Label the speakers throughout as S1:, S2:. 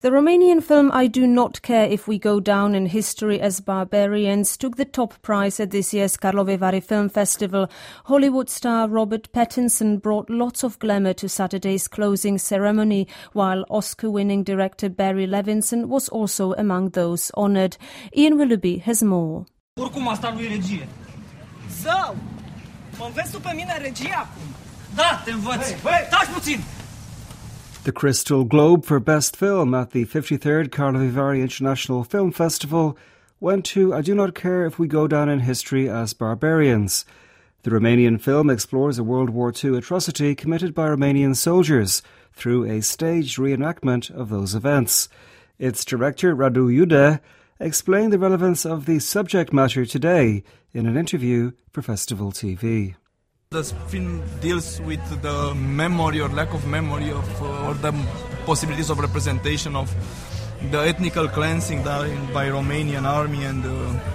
S1: The Romanian film I Do Not Care If We Go Down in History as Barbarians took the top prize at this year's Karlovy Vary Film Festival. Hollywood star Robert Pattinson brought lots of glamour to Saturday's closing ceremony, while Oscar-winning director Barry Levinson was also among those honoured. Ian Willoughby has more.
S2: Oricum asta nu e regie. Zău! Mă înveți tu pe mine regie acum? Da, te învăț. Taci puțin!
S3: The Crystal Globe for Best Film at the 53rd Karlovy Vary International Film Festival went to I Do Not Care If We Go Down in History as Barbarians. The Romanian film explores a World War II atrocity committed by Romanian soldiers through a staged reenactment of those events. Its director, Radu Iude, explained the relevance of the subject matter today in an interview for Festival TV.
S4: The film deals with the memory or lack of memory of or the possibilities of representation of the ethnical cleansing done by Romanian army and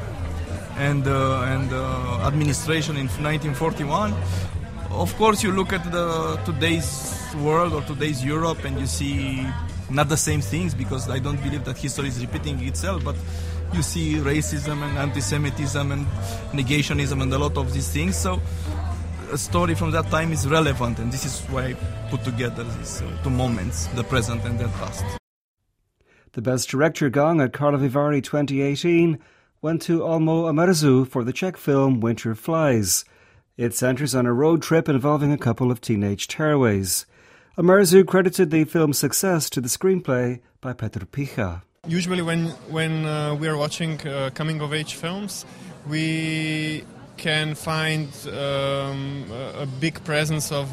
S4: administration in 1941. Of course, you look at today's world or today's Europe and you see not the same things, because I don't believe that history is repeating itself, but you see racism and anti-Semitism and negationism and a lot of these things. So a story from that time is relevant, and this is why I put together these two moments, the present and the past.
S3: The Best Director gong at Karlovy Vary 2018 went to Olmo Amerzu for the Czech film Winter Flies. It centres on a road trip involving a couple of teenage tearaways. Amerzu credited the film's success to the screenplay by Petr Picha.
S5: Usually when we are watching coming-of-age films, we can find a big presence of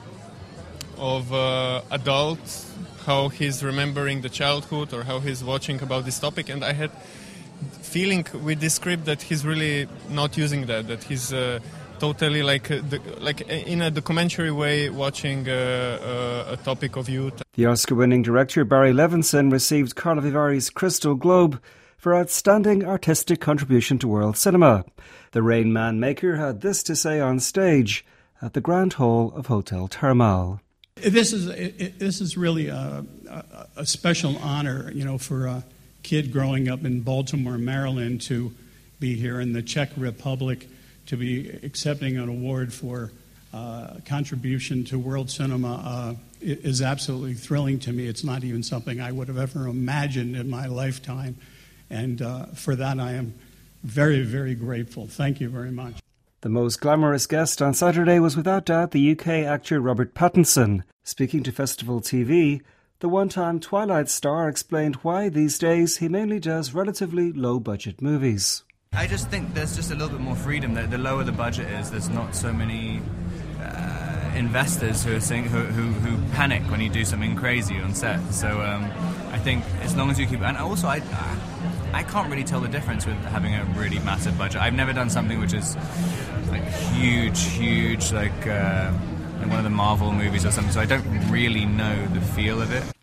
S5: adults, how he's remembering the childhood or how he's watching about this topic. And I had feeling with this script that he's really not using that he's totally like in a documentary way watching a topic of youth.
S3: The Oscar-winning director Barry Levinson received Karlovy Vary's Crystal Globe for outstanding artistic contribution to world cinema. The Rain Man maker had this to say on stage at the Grand Hall of Hotel Termal.
S6: This is really a special honor, for a kid growing up in Baltimore, Maryland, to be here in the Czech Republic, to be accepting an award for contribution to world cinema is absolutely thrilling to me. It's not even something I would have ever imagined in my lifetime. And for that, I am very, very grateful. Thank you very much.
S3: The most glamorous guest on Saturday was without doubt the UK actor Robert Pattinson. Speaking to Festival TV, the one-time Twilight star explained why these days he mainly does relatively low-budget movies.
S7: I just think there's just a little bit more freedom. The lower the budget is, there's not so many investors who panic when you do something crazy on set. So I think as long as you keep... And also, I can't really tell the difference with having a really massive budget. I've never done something which is like huge, like one of the Marvel movies or something, so I don't really know the feel of it.